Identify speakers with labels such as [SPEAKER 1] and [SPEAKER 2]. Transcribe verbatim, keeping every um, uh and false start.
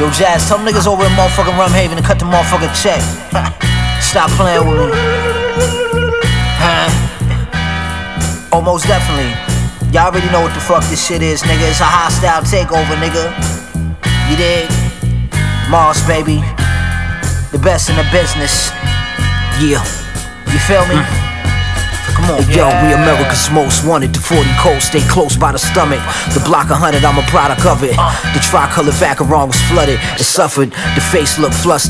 [SPEAKER 1] Yo, Jazz, tell them niggas over in motherfucking Rumhaven to cut the motherfucking check. Stop playing with me. Huh? Oh, most definitely. Y'all already know what the fuck this shit is, nigga. It's a hostile takeover, nigga. You dig? Mars, baby. The best in the business. Yeah. You feel me? Mm. Come on, hey, yo, we America's most wanted. The forty cold, stay close by the stomach. The block one hundred, I'm a product of it. The tricolor Vacheron was flooded. It suffered, the face looked flustered.